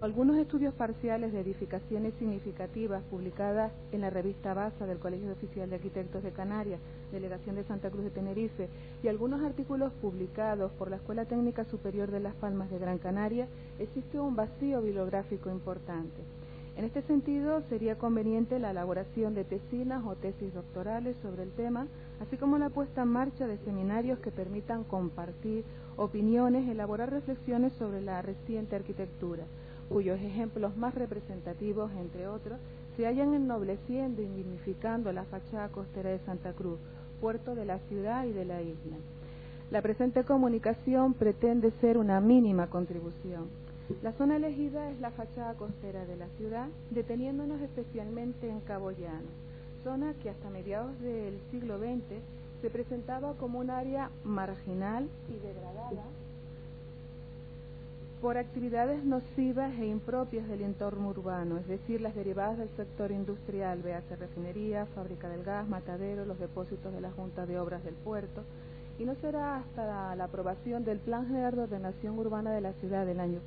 algunos estudios parciales de edificaciones significativas publicadas en la revista BASA del Colegio Oficial de Arquitectos de Canarias, Delegación de Santa Cruz de Tenerife, y algunos artículos publicados por la Escuela Técnica Superior de Las Palmas de Gran Canaria, existe un vacío bibliográfico importante. En este sentido, sería conveniente la elaboración de tesinas o tesis doctorales sobre el tema, así como la puesta en marcha de seminarios que permitan compartir opiniones, elaborar reflexiones sobre la reciente arquitectura, cuyos ejemplos más representativos, entre otros, se hallan ennobleciendo y dignificando la fachada costera de Santa Cruz, puerto de la ciudad y de la isla. La presente comunicación pretende ser una mínima contribución. La zona elegida es la fachada costera de la ciudad, deteniéndonos especialmente en Cabo Llano, zona que hasta mediados del siglo XX se presentaba como un área marginal y degradada por actividades nocivas e impropias del entorno urbano, es decir, las derivadas del sector industrial, véase refinería, fábrica del gas, matadero, los depósitos de la Junta de Obras del Puerto. Y no será hasta la aprobación del Plan General de Ordenación Urbana de la ciudad del año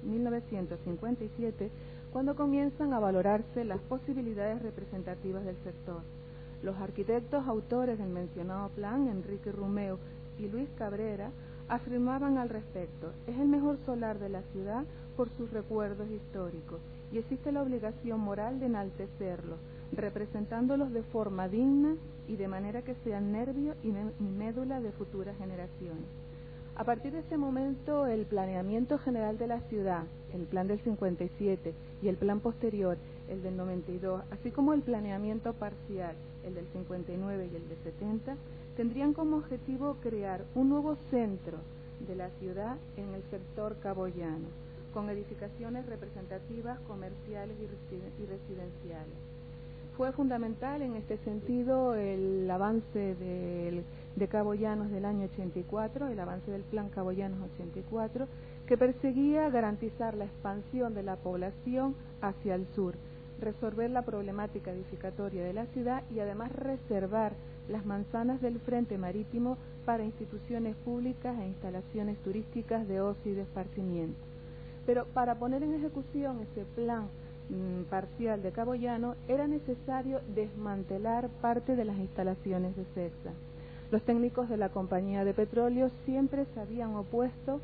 1957 cuando comienzan a valorarse las posibilidades representativas del sector. Los arquitectos autores del mencionado plan, Enrique Rumeo y Luis Cabrera, afirmaban al respecto: es el mejor solar de la ciudad por sus recuerdos históricos y existe la obligación moral de enaltecerlos, representándolos de forma digna y de manera que sean nervio y médula de futuras generaciones. A partir de ese momento, el planeamiento general de la ciudad, el plan del 57 y el plan posterior, el del 92, así como el planeamiento parcial, el del 59 y el del 70, tendrían como objetivo crear un nuevo centro de la ciudad en el sector caboyano, con edificaciones representativas, comerciales y residenciales. Fue fundamental en este sentido el avance de Cabo Llanos del año 84, el avance del Plan Cabo Llanos 84, que perseguía garantizar la expansión de la población hacia el sur, resolver la problemática edificatoria de la ciudad y además reservar las manzanas del frente marítimo para instituciones públicas e instalaciones turísticas de ocio y de esparcimiento. Pero para poner en ejecución ese plan parcial de Cabo Llano era necesario desmantelar parte de las instalaciones de CEPSA. Los técnicos de la compañía de petróleo siempre se habían opuesto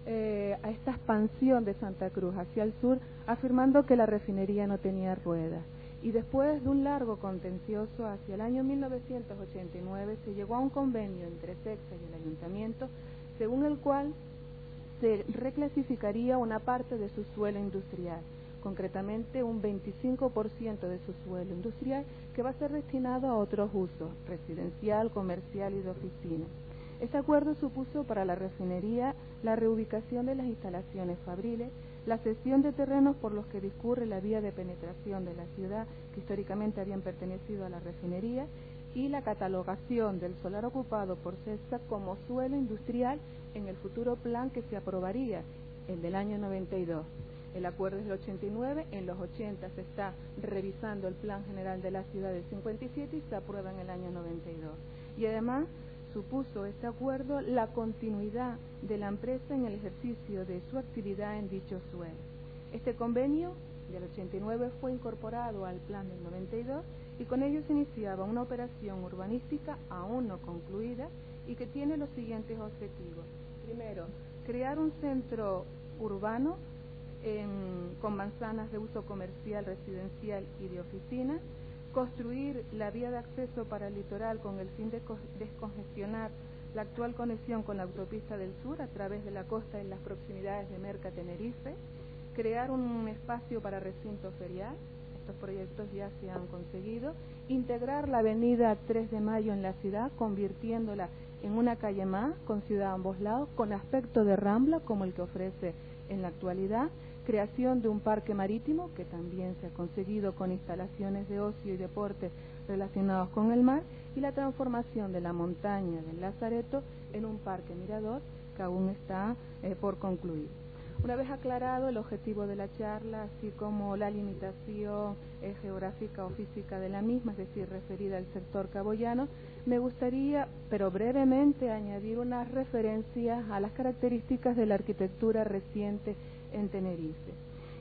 a esta expansión de Santa Cruz hacia el sur, afirmando que la refinería no tenía ruedas. Y después de un largo contencioso, hacia el año 1989 se llegó a un convenio entre CEPSA y el ayuntamiento, según el cual se reclasificaría una parte de su suelo industrial, concretamente un 25% de su suelo industrial, que va a ser destinado a otros usos, residencial, comercial y de oficina. Este acuerdo supuso para la refinería la reubicación de las instalaciones fabriles, la cesión de terrenos por los que discurre la vía de penetración de la ciudad, que históricamente habían pertenecido a la refinería, y la catalogación del solar ocupado por CEPSA como suelo industrial en el futuro plan que se aprobaría, el del año 92. El acuerdo es del 89, en los 80 se está revisando el Plan General de la Ciudad del 57 y se aprueba en el año 92. Y además supuso este acuerdo la continuidad de la empresa en el ejercicio de su actividad en dicho suelo. Este convenio del 89 fue incorporado al Plan del 92 y con ello se iniciaba una operación urbanística aún no concluida y que tiene los siguientes objetivos. Primero, crear un centro urbano con manzanas de uso comercial, residencial y de oficina, construir la vía de acceso para el litoral con el fin de descongestionar la actual conexión con la autopista del sur a través de la costa en las proximidades de Merca, Tenerife, crear un espacio para recinto ferial, estos proyectos ya se han conseguido, integrar la avenida 3 de Mayo en la ciudad, convirtiéndola en una calle más, con ciudad a ambos lados, con aspecto de rambla como el que ofrece en la actualidad, creación de un parque marítimo que también se ha conseguido con instalaciones de ocio y deporte relacionados con el mar y la transformación de la montaña del Lazareto en un parque mirador que aún está por concluir. Una vez aclarado el objetivo de la charla, así como la limitación geográfica o física de la misma, es decir, referida al sector caboyano, me gustaría, pero brevemente, añadir unas referencias a las características de la arquitectura reciente en Tenerife.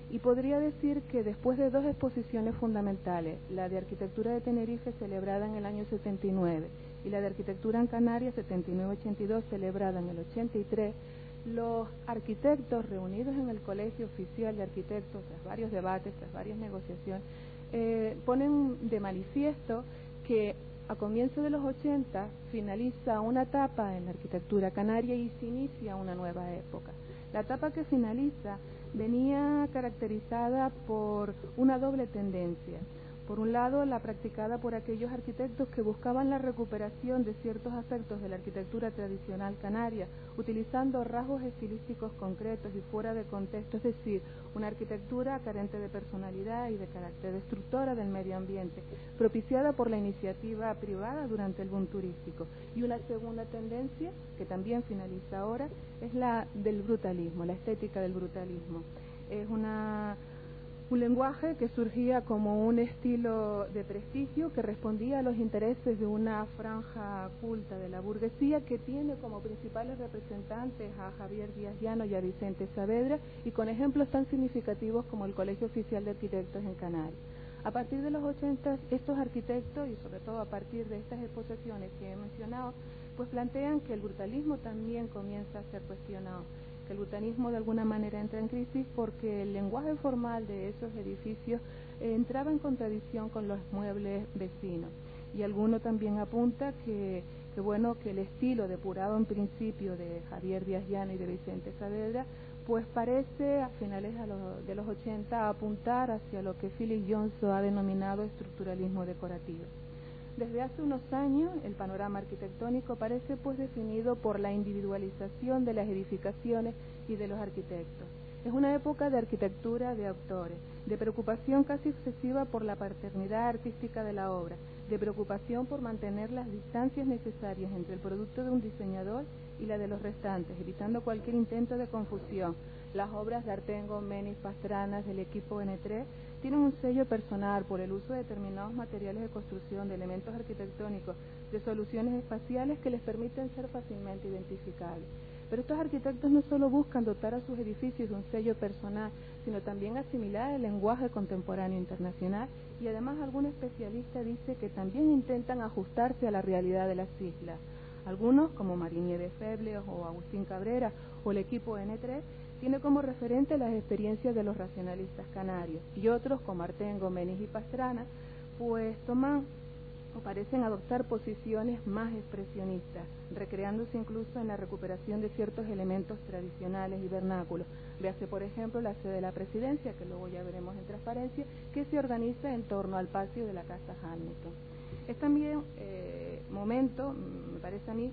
Y podría decir que después de dos exposiciones fundamentales, la de Arquitectura de Tenerife celebrada en el año 79 y la de Arquitectura en Canarias 79-82 celebrada en el 83, los arquitectos reunidos en el Colegio Oficial de Arquitectos, tras varios debates, tras varias negociaciones, ponen de manifiesto que a comienzos de los 80 finaliza una etapa en la arquitectura canaria y se inicia una nueva época. La etapa que finaliza venía caracterizada por una doble tendencia. Por un lado, la practicada por aquellos arquitectos que buscaban la recuperación de ciertos aspectos de la arquitectura tradicional canaria, utilizando rasgos estilísticos concretos y fuera de contexto, es decir, una arquitectura carente de personalidad y de carácter destructora del medio ambiente, propiciada por la iniciativa privada durante el boom turístico. Y una segunda tendencia, que también finaliza ahora, es la del brutalismo, la estética del brutalismo. Es un lenguaje que surgía como un estilo de prestigio que respondía a los intereses de una franja culta de la burguesía que tiene como principales representantes a Javier Díaz Llano y a Vicente Saavedra, y con ejemplos tan significativos como el Colegio Oficial de Arquitectos en Canarias. A partir de los 80, estos arquitectos, y sobre todo a partir de estas exposiciones que he mencionado, pues plantean que el brutalismo también comienza a ser cuestionado, que el brutalismo de alguna manera entra en crisis porque el lenguaje formal de esos edificios entraba en contradicción con los muebles vecinos. Y alguno también apunta que el estilo depurado en principio de Javier Díaz Llano y de Vicente Saavedra pues parece a finales de los 80 apuntar hacia lo que Philip Johnson ha denominado estructuralismo decorativo. Desde hace unos años, el panorama arquitectónico parece pues definido por la individualización de las edificaciones y de los arquitectos. Es una época de arquitectura de autores, de preocupación casi excesiva por la paternidad artística de la obra, de preocupación por mantener las distancias necesarias entre el producto de un diseñador y la de los restantes, evitando cualquier intento de confusión. Las obras de Artengo, Menis, Pastrana, del equipo N3, tienen un sello personal por el uso de determinados materiales de construcción, de elementos arquitectónicos, de soluciones espaciales que les permiten ser fácilmente identificables. Pero estos arquitectos no solo buscan dotar a sus edificios de un sello personal, sino también asimilar el lenguaje contemporáneo internacional, y además algún especialista dice que también intentan ajustarse a la realidad de las islas. Algunos, como Marinier de Feble o Agustín Cabrera o el equipo N3, tiene como referente las experiencias de los racionalistas canarios, y otros, como Artengo, Menis y Pastrana, pues toman o parecen adoptar posiciones más expresionistas, recreándose incluso en la recuperación de ciertos elementos tradicionales y vernáculos. Véase, por ejemplo, la sede de la Presidencia, que luego ya veremos en transparencia, que se organiza en torno al patio de la Casa Hamilton. Es también momento, me parece a mí,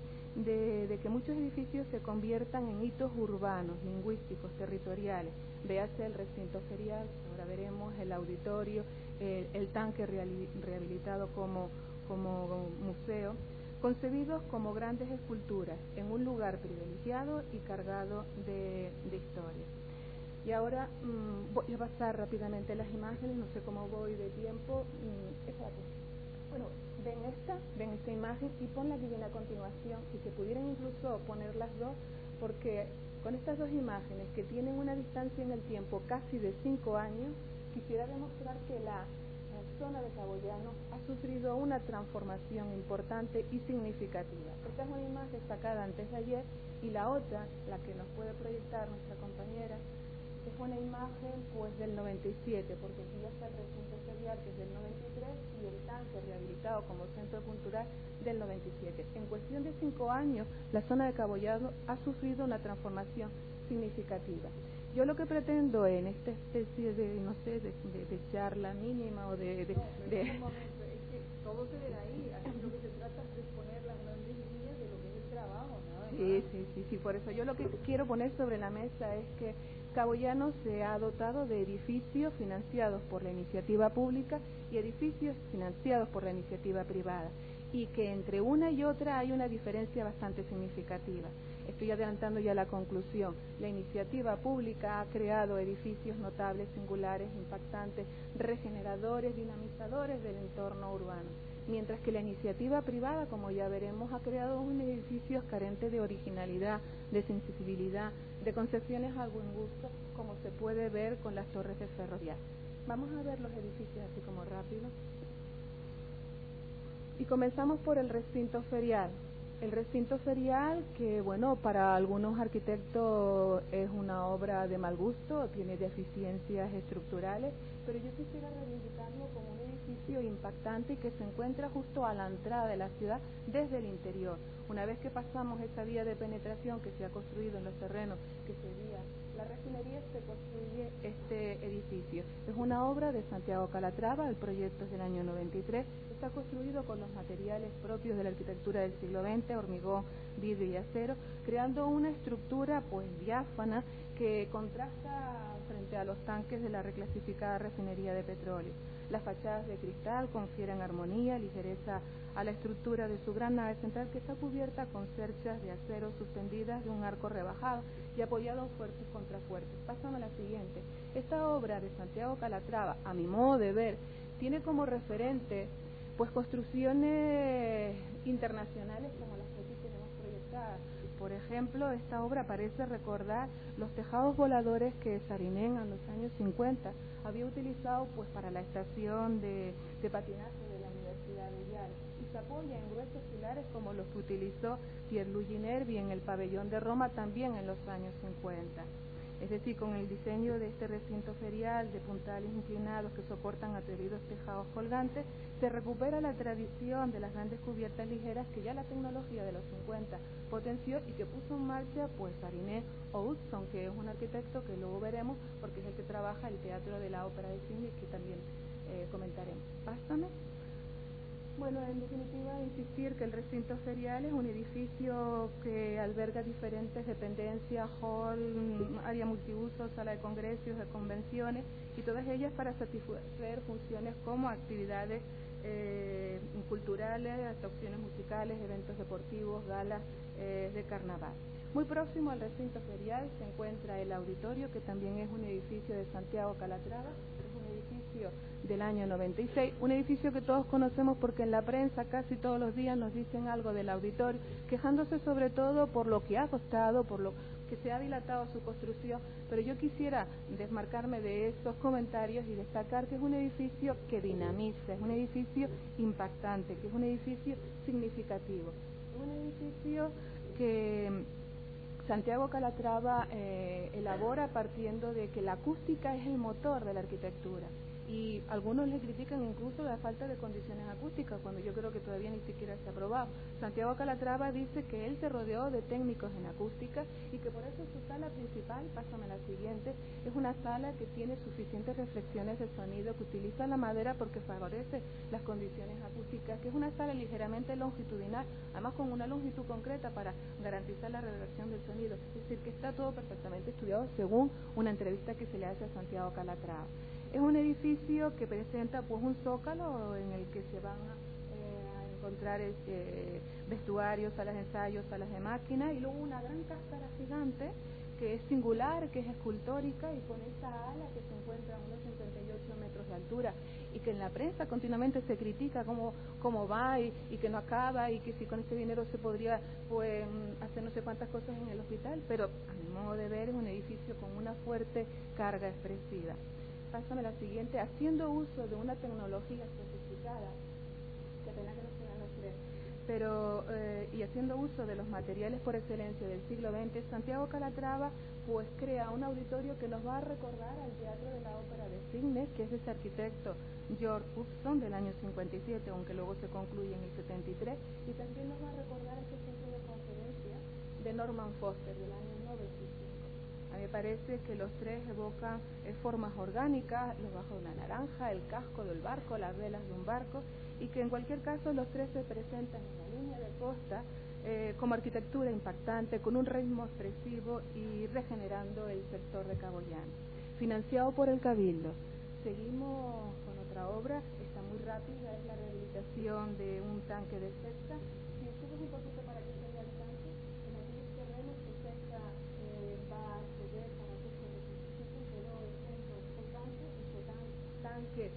de que muchos edificios se conviertan en hitos urbanos, lingüísticos, territoriales. Véase el recinto ferial, ahora veremos el auditorio, el tanque rehabilitado como museo, concebidos como grandes esculturas en un lugar privilegiado y cargado de historia. Y ahora voy a pasar rápidamente las imágenes, no sé cómo voy de tiempo. Bueno, ven esta imagen y pon la que viene a continuación, si se pudieran incluso poner las dos, porque con estas dos imágenes que tienen una distancia en el tiempo casi de 5 años, quisiera demostrar que la zona de Cabo Llano ha sufrido una transformación importante y significativa. Esta es una imagen sacada antes de ayer, y la otra, la que nos puede proyectar nuestra compañera, es una imagen pues del 97, porque aquí ya está el recinto ferial, que es del 93, y el tanque rehabilitado como centro cultural del 97. En cuestión de 5 años, la zona de Cabo Llano ha sufrido una transformación significativa. Yo lo que pretendo en esta especie de, no sé, de charla mínima o de un momento, es que todo se ve ahí, aquí lo que se trata es de exponer las grandes líneas de lo que es el trabajo, ¿no? Sí, por eso yo lo que quiero poner sobre la mesa es que Cabo Llano se ha dotado de edificios financiados por la iniciativa pública y edificios financiados por la iniciativa privada, y que entre una y otra hay una diferencia bastante significativa. Estoy adelantando ya la conclusión. La iniciativa pública ha creado edificios notables, singulares, impactantes, regeneradores, dinamizadores del entorno urbano, mientras que la iniciativa privada, como ya veremos, ha creado un edificio carente de originalidad, de sensibilidad, de concepciones al buen gusto, como se puede ver con las torres de Ferrovial. Vamos a ver los edificios así como rápido. Y comenzamos por el recinto ferial. El recinto ferial, que bueno, para algunos arquitectos es una obra de mal gusto, tiene deficiencias estructurales, pero yo quisiera reivindicarlo como un edificio impactante y que se encuentra justo a la entrada de la ciudad desde el interior. Una vez que pasamos esa vía de penetración que se ha construido en los terrenos que seguía la refinería, se construye este edificio. Es una obra de Santiago Calatrava, el proyecto es del año 93, está construido con los materiales propios de la arquitectura del siglo XX, hormigón, vidrio y acero, creando una estructura pues diáfana que contrasta frente a los tanques de la reclasificada refinería de petróleo. Las fachadas de cristal confieren armonía, ligereza a la estructura de su gran nave central, que está cubierta con cerchas de acero suspendidas de un arco rebajado y apoyado en fuertes contrafuertes. Pásame a la siguiente. Esta obra de Santiago Calatrava, a mi modo de ver, tiene como referente pues construcciones internacionales como las que aquí tenemos proyectadas. Por ejemplo, esta obra parece recordar los tejados voladores que Sarinén en los años 50 había utilizado pues para la estación de patinaje de la Universidad de Yale, y se apoya en gruesos pilares como los que utilizó Pierluigi Nervi en el pabellón de Roma también en los años 50. Es decir, con el diseño de este recinto ferial de puntales inclinados que soportan atrevidos tejados colgantes, se recupera la tradición de las grandes cubiertas ligeras que ya la tecnología de los 50 potenció y que puso en marcha pues Sarinén o Hudson, que es un arquitecto que luego veremos porque es el que trabaja el Teatro de la Ópera de Sydney, que también comentaremos. Pásame. Bueno, en definitiva, insistir que el recinto ferial es un edificio que alberga diferentes dependencias, hall, área multiuso, sala de congresos, de convenciones, y todas ellas para satisfacer funciones como actividades culturales, actuaciones musicales, eventos deportivos, galas de carnaval. Muy próximo al recinto ferial se encuentra el auditorio, que también es un edificio de Santiago Calatrava, es un edificio del año 96, un edificio que todos conocemos porque en la prensa casi todos los días nos dicen algo del auditorio, quejándose sobre todo por lo que ha costado, por lo que se ha dilatado su construcción, pero yo quisiera desmarcarme de estos comentarios y destacar que es un edificio que dinamiza, es un edificio impactante, que es un edificio significativo, un edificio que Santiago Calatrava elabora partiendo de que la acústica es el motor de la arquitectura, y algunos le critican incluso la falta de condiciones acústicas, cuando yo creo que todavía ni siquiera se ha aprobado. Santiago Calatrava dice que él se rodeó de técnicos en acústica y que por eso su sala principal, pásame la siguiente, es una sala que tiene suficientes reflexiones de sonido, que utiliza la madera porque favorece las condiciones acústicas, que es una sala ligeramente longitudinal, además con una longitud concreta para garantizar la reversión del sonido. Es decir, que está todo perfectamente estudiado según una entrevista que se le hace a Santiago Calatrava. Es un edificio que presenta pues un zócalo en el que se van a encontrar vestuarios, salas de ensayo, salas de máquina, y luego una gran cáscara gigante que es singular, que es escultórica, y con esa ala que se encuentra a unos 58 metros de altura, y que en la prensa continuamente se critica cómo va y que no acaba, y que si con este dinero se podría pues hacer no sé cuántas cosas en el hospital, pero a mi modo de ver es un edificio con una fuerte carga expresiva. Pásame la siguiente. Haciendo uso de una tecnología sofisticada, que pena que no sean los tres, pero y haciendo uso de los materiales por excelencia del siglo XX, Santiago Calatrava pues crea un auditorio que nos va a recordar al Teatro de la Ópera de Sydney, que es de ese arquitecto George Hudson del año 57, aunque luego se concluye en el 73, y también nos va a recordar ese centro de conferencia de Norman Foster del año 95. A mí me parece que los tres evocan formas orgánicas, los bajos de una naranja, el casco del barco, las velas de un barco, y que en cualquier caso los tres se presentan en la línea de costa como arquitectura impactante, con un ritmo expresivo y regenerando el sector de Cabo Llano. Financiado por el Cabildo. Seguimos con otra obra, está muy rápida, es la rehabilitación de un tanque de Cesca. Si subes un poquito para que se vea el tanque, en aquellos terrenos que Cesca va a acceder para que se necesite, quedó exento este tanque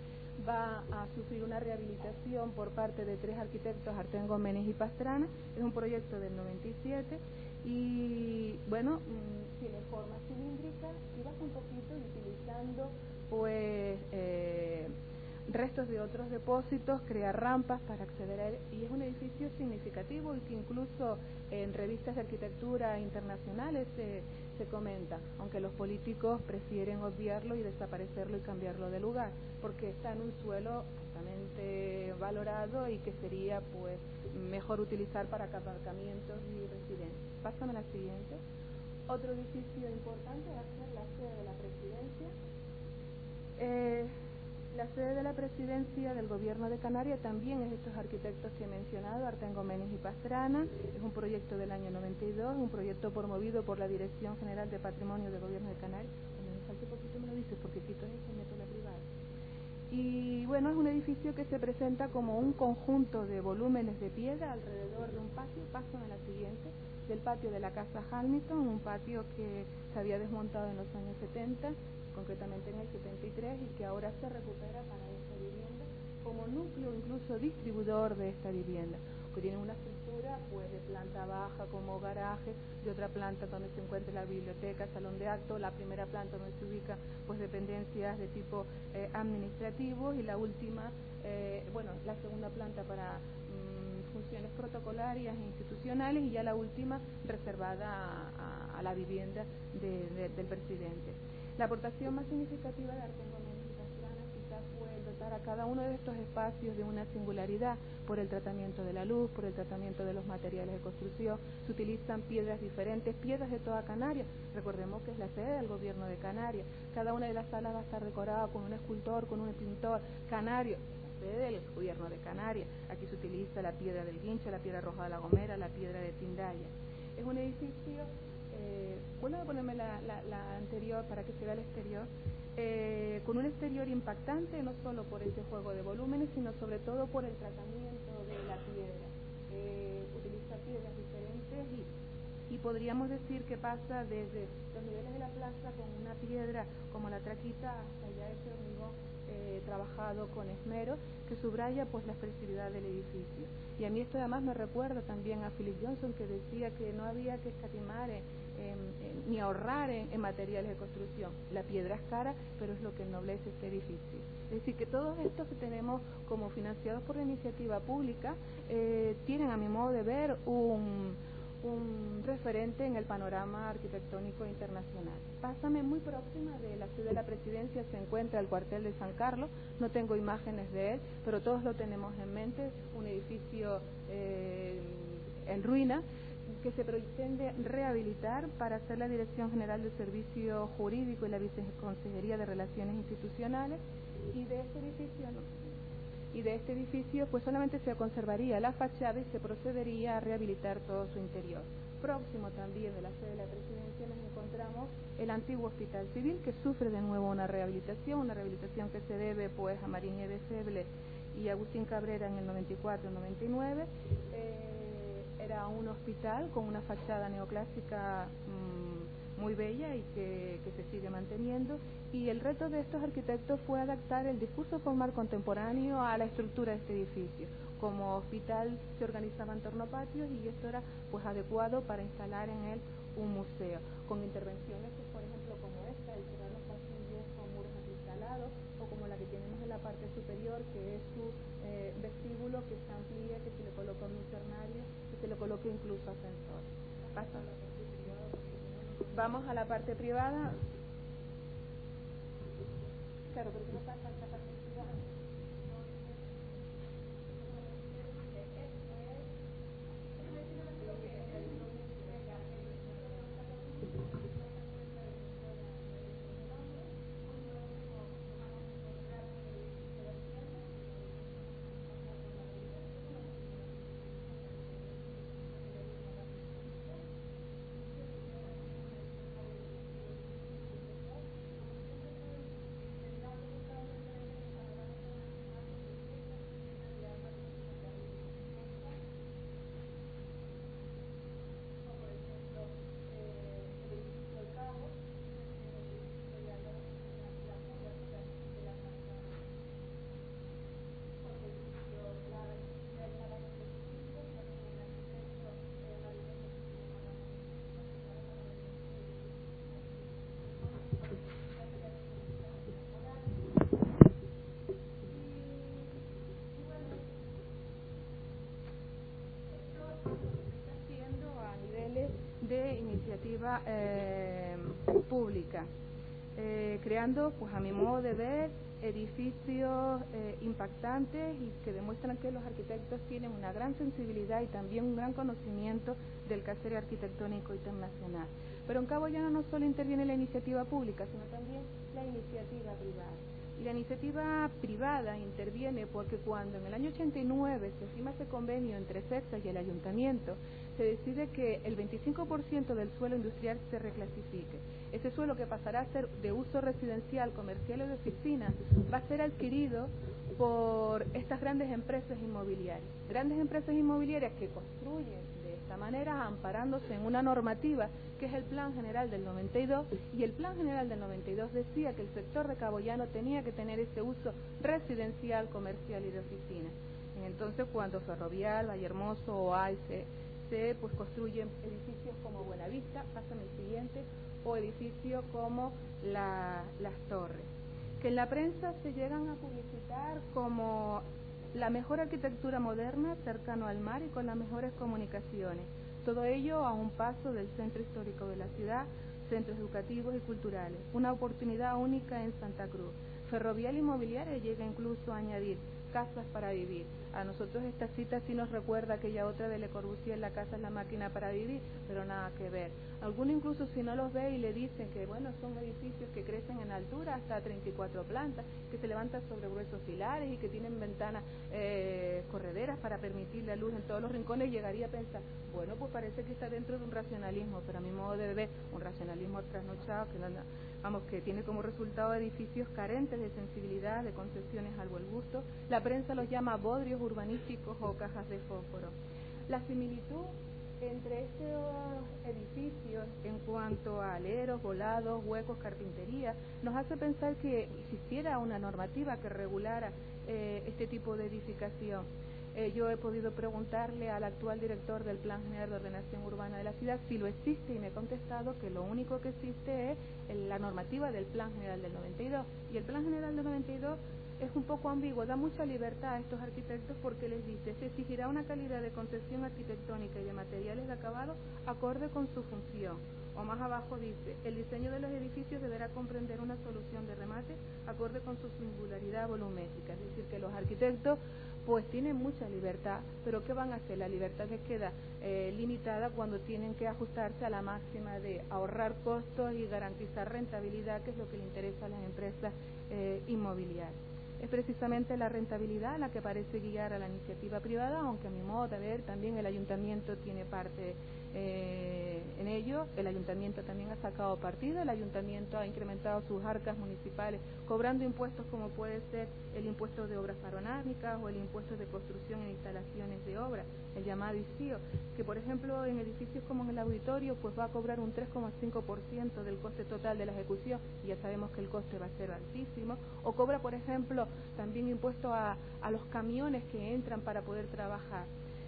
va a sufrir una rehabilitación por parte de 3 arquitectos, Artengo, Menes y Pastrana. Es un proyecto del 97 y bueno, tiene forma cilíndrica y baja un poquito utilizando pues restos de otros depósitos, crea rampas para acceder a él, y es un edificio significativo y que incluso en revistas de arquitectura internacionales se comenta, aunque los políticos prefieren obviarlo y desaparecerlo y cambiarlo de lugar, porque está en un suelo altamente valorado y que sería pues mejor utilizar para aparcamientos y residencias. Pásame la siguiente. Otro edificio importante va a ser la sede de la presidencia. La sede de la presidencia del gobierno de Canarias también es de estos arquitectos que he mencionado, Artengo, Menes y Pastrana. Es un proyecto del año 92, un proyecto promovido por la Dirección General de Patrimonio del Gobierno de Canarias. Cuando me falte poquito me lo dices porque quito esto y meto la privada. Y bueno, es un edificio que se presenta como un conjunto de volúmenes de piedra alrededor de un patio. Paso a la siguiente, del patio de la Casa Hamilton, un patio que se había desmontado en los años 70, concretamente en el 73, y que ahora se recupera para esta vivienda como núcleo incluso distribuidor de esta vivienda, que tiene una estructura pues de planta baja como garaje, de otra planta donde se encuentra la biblioteca, salón de acto, la primera planta donde se ubica pues dependencias de tipo administrativo, y la última, bueno, la segunda planta para funciones protocolarias e institucionales, y ya la última reservada a la vivienda del presidente. La aportación más significativa de Artengo, Menes y Pastrana quizás fue el dotar a cada uno de estos espacios de una singularidad por el tratamiento de la luz, por el tratamiento de los materiales de construcción. Se utilizan piedras diferentes, piedras de toda Canarias. Recordemos que es la sede del gobierno de Canarias. Cada una de las salas va a estar decorada con un escultor, con un pintor canario. Sede del gobierno de Canarias. Aquí se utiliza la piedra del Guincho, la piedra roja de la Gomera, la piedra de Tindaya. Es un edificio, vuelvo a ponerme la anterior para que se vea el exterior, con un exterior impactante, no solo por ese juego de volúmenes, sino sobre todo por el tratamiento de la piedra. Utiliza piedras diferentes y podríamos decir que pasa desde los niveles de la plaza con una piedra como la traquita hasta ya ese hormigón trabajado con esmero, que subraya pues la expresividad del edificio. Y a mí esto además me recuerda también a Philip Johnson, que decía que no había que escatimar ni ahorrar en materiales de construcción. La piedra es cara, pero es lo que ennoblece este edificio. Es decir, que todos estos que tenemos como financiados por la iniciativa pública tienen, a mi modo de ver, un referente en el panorama arquitectónico internacional. Pásame, muy próxima de la sede de la presidencia se encuentra el cuartel de San Carlos. No tengo imágenes de él, pero todos lo tenemos en mente. Un edificio en ruina que se pretende rehabilitar para hacer la Dirección General de Servicio Jurídico y la Viceconsejería de Relaciones Institucionales, y de este edificio pues solamente se conservaría la fachada y se procedería a rehabilitar todo su interior. Próximo también de la sede de la presidencia nos encontramos el antiguo Hospital Civil, que sufre de nuevo una rehabilitación que se debe pues a Marinieves Feble y Agustín Cabrera en el 94-99. Era un hospital con una fachada neoclásica muy bella y que se sigue manteniendo, y el reto de estos arquitectos fue adaptar el discurso formal contemporáneo a la estructura de este edificio. Como hospital se organizaba en torno a patios, y esto era pues adecuado para instalar en él un museo, con intervenciones pues, por ejemplo como esta, el cerrar los pasillos con muros acristalados, o como la que tenemos en la parte superior, que es su vestíbulo, que se amplía, que se le coloca un lucernario, que se le coloque incluso ascensor. Vamos a la parte privada. Claro, pero no pasa esta parte privada. de iniciativa pública, creando, pues a mi modo de ver, edificios impactantes y que demuestran que los arquitectos tienen una gran sensibilidad y también un gran conocimiento del quehacer arquitectónico internacional. Pero en Cabo Llano no solo interviene la iniciativa pública, sino también la iniciativa privada. Y la iniciativa privada interviene porque cuando en el año 89 se firma ese convenio entre CEXA y el ayuntamiento, se decide que el 25% del suelo industrial se reclasifique. Ese suelo, que pasará a ser de uso residencial, comercial y de oficina, va a ser adquirido por estas grandes empresas inmobiliarias. Grandes empresas inmobiliarias que construyen de esta manera, amparándose en una normativa que es el Plan General del 92, y el Plan General del 92 decía que el sector de Cabo Llano tenía que tener ese uso residencial, comercial y de oficina. Entonces, cuando Ferrovial, Vallehermoso o AIC pues construyen edificios como Buenavista, pásame el siguiente, o edificios como Las Torres, que en la prensa se llegan a publicitar como la mejor arquitectura moderna, cercano al mar y con las mejores comunicaciones. Todo ello a un paso del centro histórico de la ciudad, centros educativos y culturales. Una oportunidad única en Santa Cruz. Ferrovial Inmobiliaria llega incluso a añadir casas para vivir. A nosotros esta cita sí nos recuerda aquella otra de Le Corbusier, la casa es la máquina para vivir, pero nada que ver. Algunos incluso si no los ve y le dicen que bueno, son edificios que crecen en altura hasta 34 plantas, que se levantan sobre gruesos pilares y que tienen ventanas correderas para permitir la luz en todos los rincones, llegaría a pensar, bueno, pues parece que está dentro de un racionalismo, pero a mi modo de ver, un racionalismo trasnochado que que tiene como resultado edificios carentes de sensibilidad, de concesiones al buen gusto. La prensa los llama bodrios urbanísticos o cajas de fósforo. La similitud entre estos edificios en cuanto a aleros, volados, huecos, carpintería, nos hace pensar que existiera una normativa que regulara este tipo de edificación. Yo he podido preguntarle al actual director del Plan General de Ordenación Urbana de la ciudad si lo existe, y me ha contestado que lo único que existe es la normativa del Plan General del 92. Y el Plan General del 92 es un poco ambiguo, da mucha libertad a estos arquitectos porque les dice, se exigirá una calidad de concesión arquitectónica y de materiales de acabado acorde con su función. O más abajo dice, el diseño de los edificios deberá comprender una solución de remate acorde con su singularidad volumétrica. Es decir, que los arquitectos pues tienen mucha libertad, pero ¿qué van a hacer? La libertad les queda limitada cuando tienen que ajustarse a la máxima de ahorrar costos y garantizar rentabilidad, que es lo que le interesa a las empresas inmobiliarias. Es precisamente la rentabilidad la que parece guiar a la iniciativa privada, aunque a mi modo de ver también el ayuntamiento tiene parte en ello. El ayuntamiento también ha sacado partido, el ayuntamiento ha incrementado sus arcas municipales cobrando impuestos como puede ser el impuesto de obras paronámicas o el impuesto de construcción en instalaciones de obra, el llamado ICIO, que por ejemplo en edificios como en el auditorio pues va a cobrar un 3,5% del coste total de la ejecución, y ya sabemos que el coste va a ser altísimo, o cobra por ejemplo también impuesto a los camiones que entran para poder trabajar.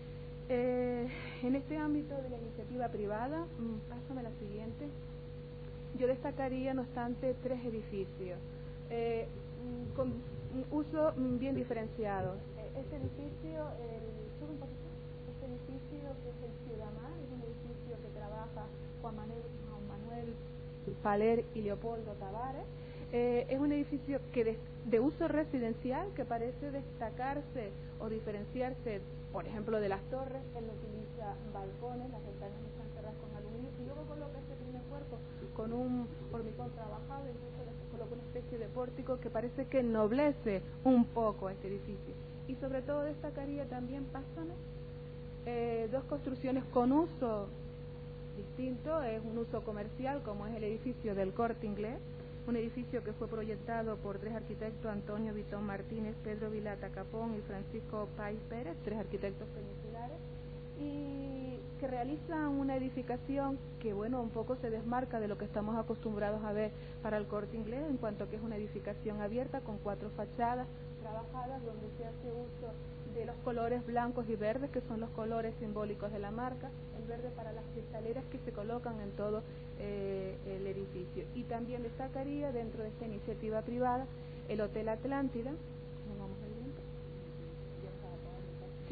En este ámbito de la iniciativa privada, pásame la siguiente, yo destacaría no obstante 3 edificios con uso bien diferenciado. Este edificio, este edificio que es el Ciudadmar, es un edificio que trabaja Juan Manuel Paler y Leopoldo Tavares. Es un edificio que de uso residencial que parece destacarse o diferenciarse, por ejemplo, de Las Torres. Él utiliza balcones, las ventanas están cerradas con aluminio y luego coloca este primer cuerpo con un hormigón trabajado, incluso le coloca una especie de pórtico que parece que ennoblece un poco este edificio. Y sobre todo destacaría también, pásame, 2 construcciones con uso distinto, es un uso comercial como es el edificio del Corte Inglés, un edificio que fue proyectado por 3 arquitectos, Antonio Vitón Martínez, Pedro Vilata Capón y Francisco Páez Pérez, 3 arquitectos peninsulares, y que realizan una edificación que bueno, un poco se desmarca de lo que estamos acostumbrados a ver para el Corte Inglés, en cuanto que es una edificación abierta con 4 fachadas trabajadas donde se hace uso de los colores blancos y verdes, que son los colores simbólicos de la marca, el verde para las cristaleras que se colocan en todo el edificio. Y también destacaría dentro de esta iniciativa privada el Hotel Atlántida. ¿No vamos al viento? Sí.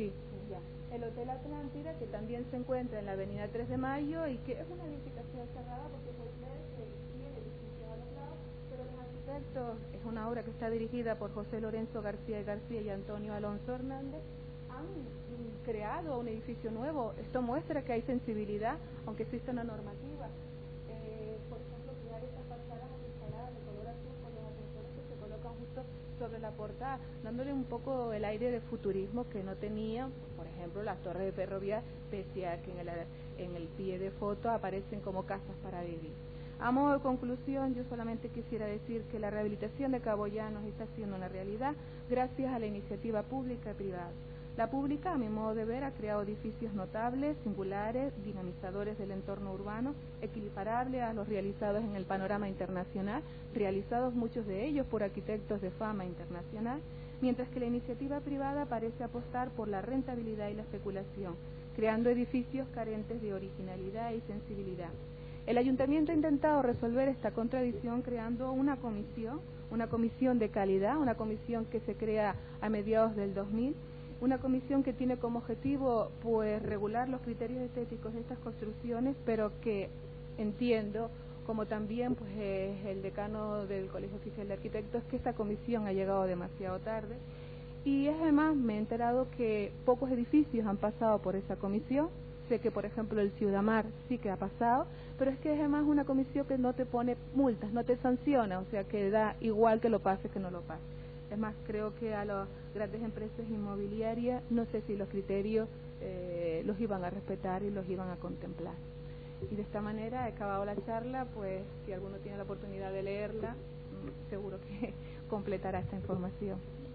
Ya. El Hotel Atlántida, que también se encuentra en la avenida 3 de Mayo y que es una edificación cerrada porque puede ver que tiene edificios a los lados, pero los arquitectos, es una obra que está dirigida por José Lorenzo García y Antonio Alonso Hernández, han creado un edificio nuevo. Esto muestra que hay sensibilidad, aunque exista una normativa. Por ejemplo, crear estas fachadas acristaladas de color azul con los ascensores que se colocan justo sobre la portada, dándole un poco el aire de futurismo que no tenía, por ejemplo, las torres de Ferrovía, pese a que en el pie de foto aparecen como casas para vivir. A modo de conclusión, yo solamente quisiera decir que la rehabilitación de Cabo Llanos está siendo una realidad gracias a la iniciativa pública y privada. La pública, a mi modo de ver, ha creado edificios notables, singulares, dinamizadores del entorno urbano, equiparables a los realizados en el panorama internacional, realizados muchos de ellos por arquitectos de fama internacional, mientras que la iniciativa privada parece apostar por la rentabilidad y la especulación, creando edificios carentes de originalidad y sensibilidad. El ayuntamiento ha intentado resolver esta contradicción creando una comisión de calidad, una comisión que se crea a mediados del 2000, una comisión que tiene como objetivo pues regular los criterios estéticos de estas construcciones, pero que entiendo, como también pues el decano del Colegio Oficial de Arquitectos, que esta comisión ha llegado demasiado tarde. Y además me he enterado que pocos edificios han pasado por esa comisión. Sé que, por ejemplo, el Ciudamar sí que ha pasado, pero es que es además una comisión que no te pone multas, no te sanciona, o sea que da igual que lo pase que no lo pase. Es más, creo que a las grandes empresas inmobiliarias no sé si los criterios los iban a respetar y los iban a contemplar. Y de esta manera he acabado la charla, pues si alguno tiene la oportunidad de leerla, seguro que completará esta información.